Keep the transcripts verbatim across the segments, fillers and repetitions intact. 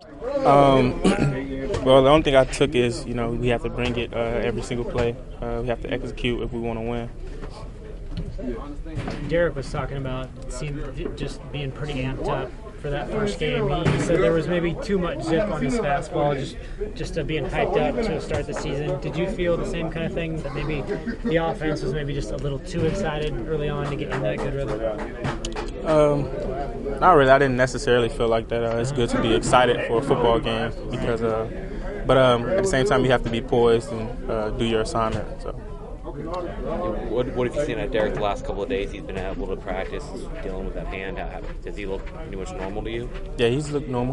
Um, well, the only thing I took is, you know, we have to bring it uh, every single play. Uh, we have to execute if we want to win. Derek was talking about seemed just being pretty amped up for that first game. He, he said there was maybe too much zip on his fastball, just just uh, being hyped up to start the season. Did you feel the same kind of thing, that maybe the offense was maybe just a little too excited early on to get in that good rhythm? Um, not really. I didn't necessarily feel like that. Uh, it's good to be excited for a football game because, uh, but um, at the same time, you have to be poised and uh, do your assignment. So. What, what have you seen at Derek the last couple of days? He's been able to practice dealing with that hand. How, does he look pretty much normal to you? Yeah, he's looked normal.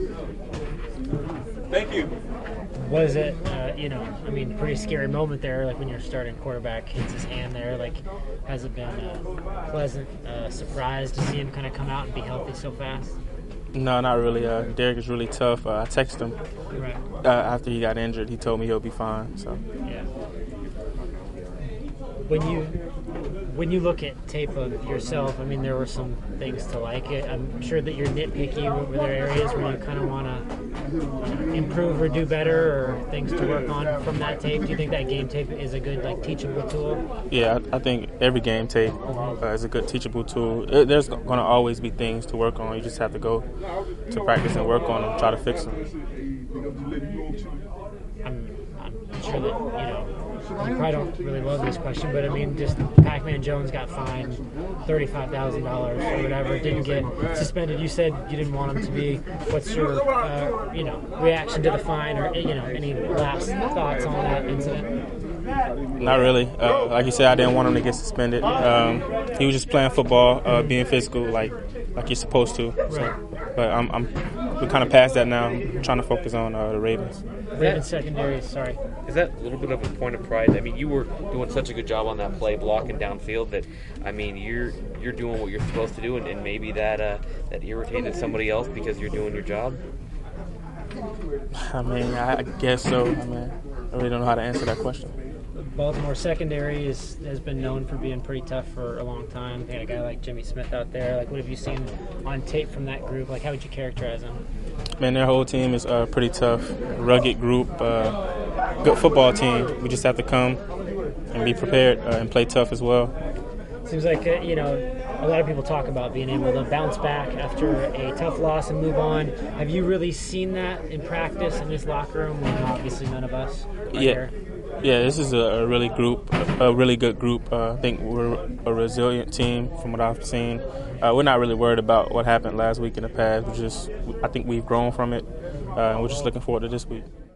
Thank you. Was it, uh, you know, I mean, pretty scary moment there, like when your starting quarterback hits his hand there? Like, has it been a pleasant uh, surprise to see him kind of come out and be healthy so fast? No, not really. Uh, Derek is really tough. Uh, I texted him right. uh, after he got injured. He told me he'll be fine. So. Yeah. When you when you look at tape of yourself, I mean, there were some things to like. I'm sure that you're nitpicky. Were there areas where you kind of want to improve or do better, or things to work on from that tape? Do you think that game tape is a good, like, teachable tool? Yeah, I, I think every game tape uh, is a good teachable tool. It, there's going to always be things to work on. You just have to go to practice and work on them, try to fix them. I'm, I'm sure that, you know, you probably don't really love this question, but I mean, just Pac-Man Jones got fined thirty-five thousand dollars or whatever, didn't get suspended. You said you didn't want him to be. What's your, uh, you know, reaction to the fine, or, you know, any last thoughts on that incident? Not really. Uh, like you said, I didn't want him to get suspended. Um, he was just playing football, uh, being physical, like like you're supposed to. So, but I'm, I'm we're kind of past that now. I'm trying to focus on uh, the Ravens. Ravens secondary, sorry. Is that a little bit of a point of pride? I mean, you were doing such a good job on that play, blocking downfield, that, I mean, you're you're doing what you're supposed to do, and, and maybe that uh, that irritated somebody else because you're doing your job? I mean, I guess so. I mean, I really don't know how to answer that question. Baltimore secondary is, has been known for being pretty tough for a long time. They had a guy like Jimmy Smith out there. Like, what have you seen on tape from that group? Like, how would you characterize them? Man, their whole team is a pretty tough, rugged group, uh, good football team. We just have to come and be prepared uh, and play tough as well. Seems like, uh, you know, a lot of people talk about being able to bounce back after a tough loss and move on. Have you really seen that in practice in this locker room when obviously none of us are Yeah. here? Yeah, this is a, a really group, a really good group. Uh, I think we're a resilient team from what I've seen. Uh, we're not really worried about what happened last week in the past. We just, I think we've grown from it, uh, and we're just looking forward to this week.